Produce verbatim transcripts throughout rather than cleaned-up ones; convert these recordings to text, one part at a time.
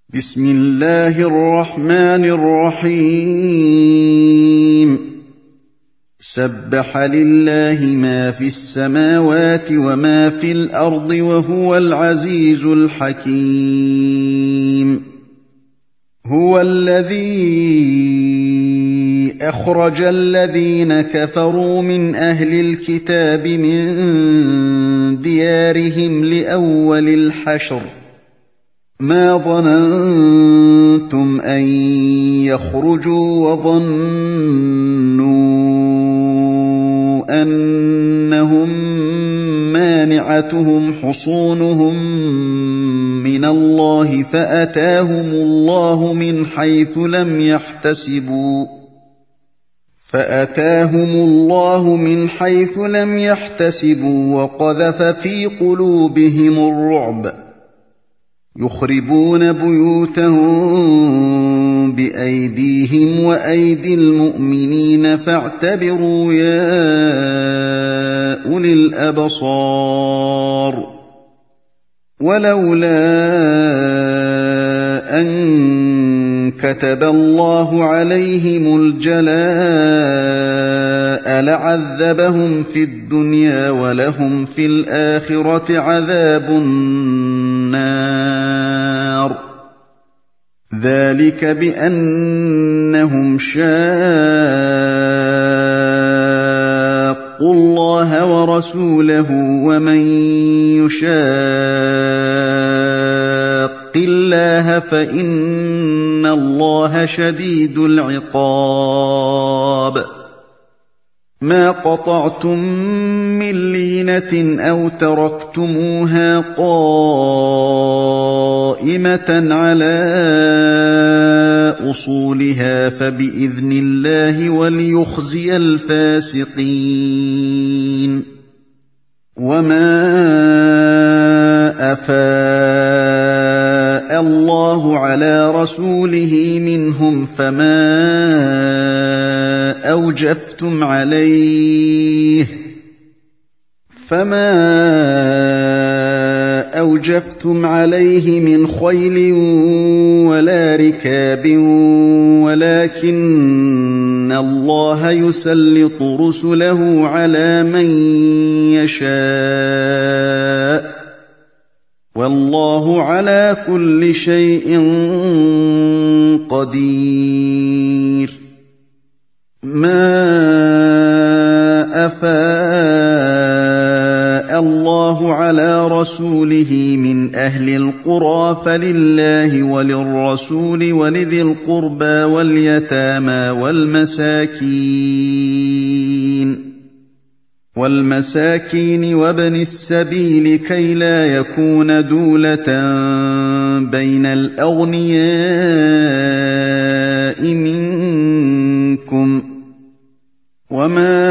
بسم الله الرحمن الرحيم سبح لله ما في السماوات وما في الأرض وهو العزيز الحكيم هو الذي أخرج الذين كفروا من أهل الكتاب من ديارهم لأول الحشر ما ظننتم أن يخرجوا وظنوا أنهم مانعتهم حصونهم من الله فأتاهم الله من حيث لم يحتسبوا فأتاهم الله من حيث لم يحتسبوا وقذف في قلوبهم الرعب يخربون بيوتهم بأيديهم وأيدي المؤمنين فاعتبروا يا أولي الأبصار ولولا أن كتب الله عليهم الجلاء لعذبهم في الدنيا ولهم في الآخرة عذاب النار ذلك بأنهم شاقوا الله ورسوله ومن يشاق الله فإن الله شديد العقاب ما قطعتم من لينة أو تركتموها قائمة على أصولها فبإذن الله وليخزي الفاسقين وما أفاء الله على رسوله منهم فما أوجفتم عليه فما أوجفتم عليه من خيل ولا ركاب ولكن الله يسلط رسله على من يشاء والله على كل شيء قدير ما أفاء الله على رسوله من أهل القرى فلله وللرسول ولذي القربى واليتامى والمساكين والمساكين وابن السبيل كي لا يكون دولة بين الأغنياء منكم وما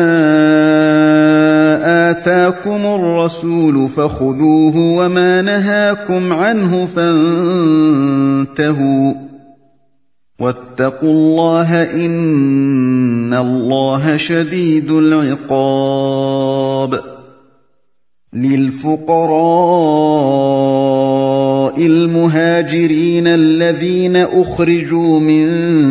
آتاكم الرسول فخذوه وما نهاكم عنه فانتهوا واتقوا الله إن الله شديد العقاب للفقراء المهاجرين الذين أخرجوا من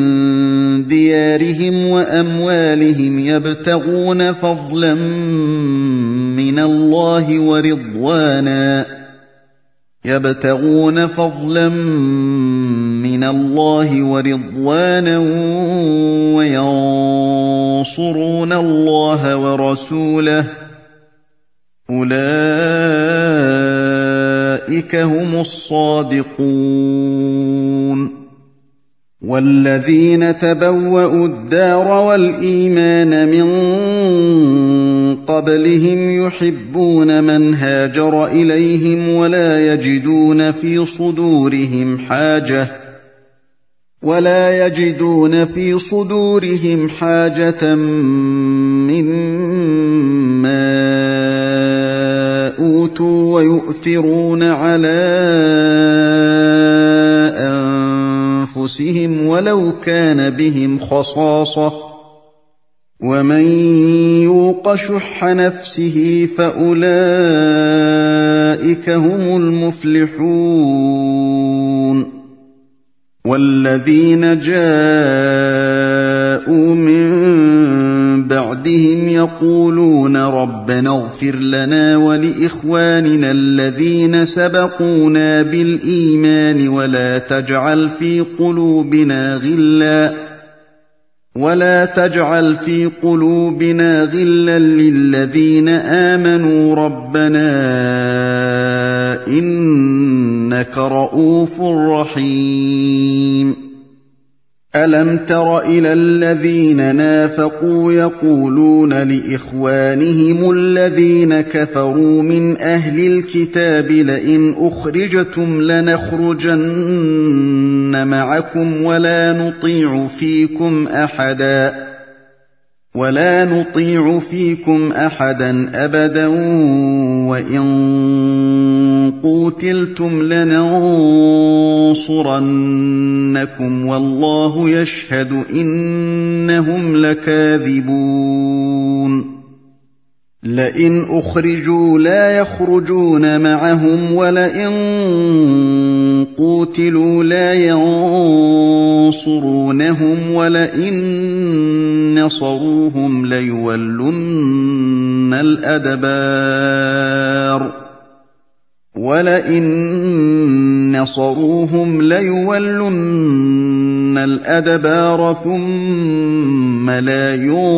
ديارهم وأموالهم يبتغون فضلا من الله ورضوانا يبتغون فضلا من الله ورضوانا وينصرون الله ورسوله أولئك هم الصادقون والذين تبوأوا الدار والإيمان من قبلهم يحبون من هاجر إليهم ولا يجدون في صدورهم حاجة ولا يجدون في صدورهم حاجة مما أوتوا ويؤثرون على أنفسهم ولو كان بهم خصاصة ومن يوق شح نفسه فأولئك هم المفلحون وَالَّذِينَ جَاءُوا مِن بَعْدِهِمْ يَقُولُونَ رَبَّنَا اغْفِرْ لَنَا وَلِإِخْوَانِنَا الَّذِينَ سَبَقُونَا بِالْإِيمَانِ وَلَا تَجْعَلْ فِي قُلُوبِنَا غِلًّا وَلَا تَجْعَلْ فِي قُلُوبِنَا غِلًّا لِّلَّذِينَ آمَنُوا رَبَّنَا إِنَّكَ رَءُوفٌ رَّحِيمٌ أَلَمْ تَرَ إِلَى الَّذِينَ نَافَقُوا يَقُولُونَ لِإِخْوَانِهِمُ الَّذِينَ كَفَرُوا مِنْ أَهْلِ الْكِتَابِ لَئِنْ أُخْرِجْتُمْ لَنَخْرُجَنَّ مَعَكُمْ وَلَا نُطِيعُ فِيكُمْ أَحَدًا ولا نطيع فيكم أحدا أبدا وإن قوتلتم لننصرنكم والله يشهد إنهم لكاذبون لئن أخرجوا لا يخرجون معهم ولئن قوتلوا لا ينصرونهم ولئن نصروهم ليولن الأدبار ولئن نصروهم ليولن الأدبار ثم لا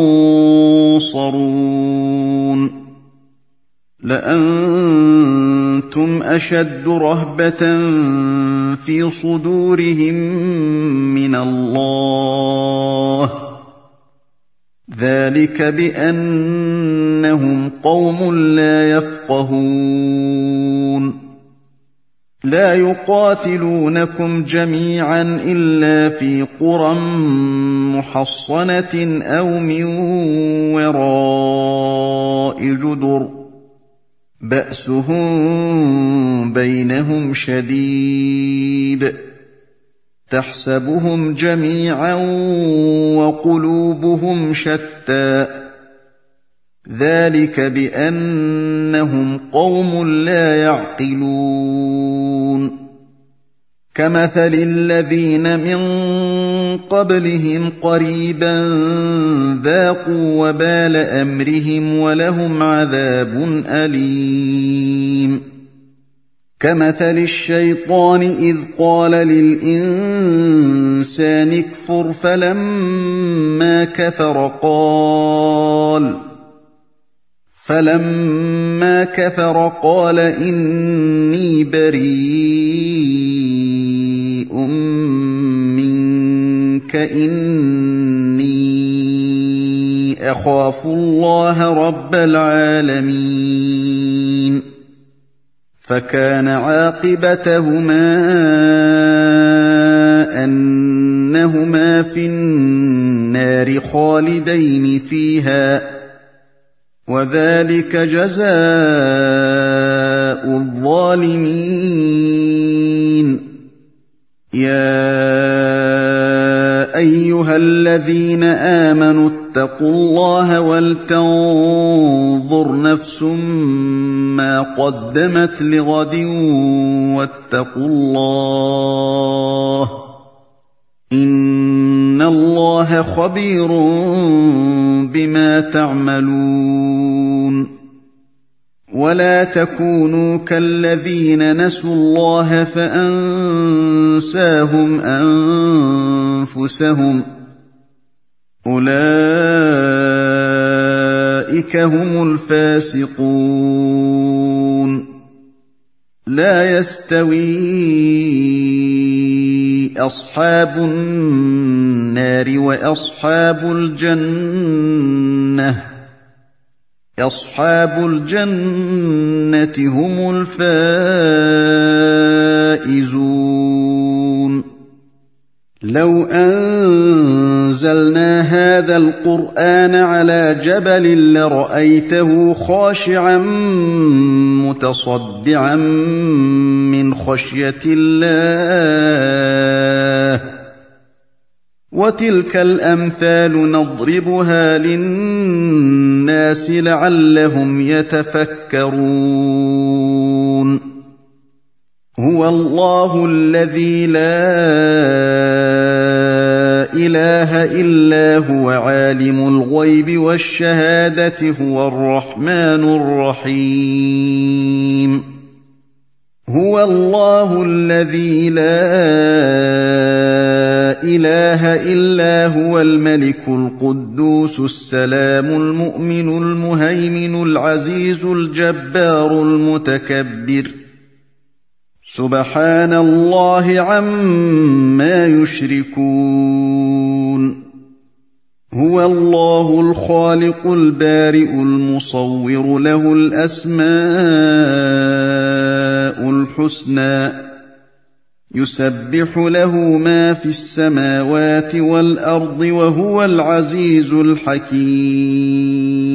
ينصرون لأنتم أشد رهبة في صدورهم من الله ذلك بأنهم قوم لا يفقهون لا يقاتلونكم جميعا إلا في قرى محصنة أو من وراء جدر بأسهم بينهم شديد تحسبهم جميعا وقلوبهم شتى ذلك بأنهم قوم لا يعقلون كمثل الذين من قبلهم قريبا ذاقوا وبال أمرهم ولهم عذاب أليم كمثل الشيطان إذ قال للإنسان اكفر فلما كفر قال فلما كفر قال إني بريء منك إني أخاف الله رب العالمين فكان عاقبتهما أنهما في النار خالدين فيها وذلك جزاء الظالمين يا أيها الذين آمنوا اتقوا الله ولتنظر نفس ما قدمت لغد واتقوا الله إن الله خبير بما تعملون ولا تكونوا كالذين نسوا الله فأنساهم أنفسهم أولئك هم الفاسقون لا يستوي أصحاب النار وأصحاب الجنة أصحاب الجنة هم الفائزون لو أنزلنا هذا القرآن على جبل لرأيته خاشعا متصدعا من خشية الله وتلك الأمثال نضربها للناس لعلهم يتفكرون هو الله الذي لا إله إلا هو عالم الغيب والشهادة هو الرحمن الرحيم هو الله الذي لا إله إلا هو الملك القدوس السلام المؤمن المهيمن العزيز الجبار المتكبر سبحان الله عما يشركون هو الله الخالق البارئ المصور له الأسماء الحسنى يسبح له ما في السماوات والأرض وهو العزيز الحكيم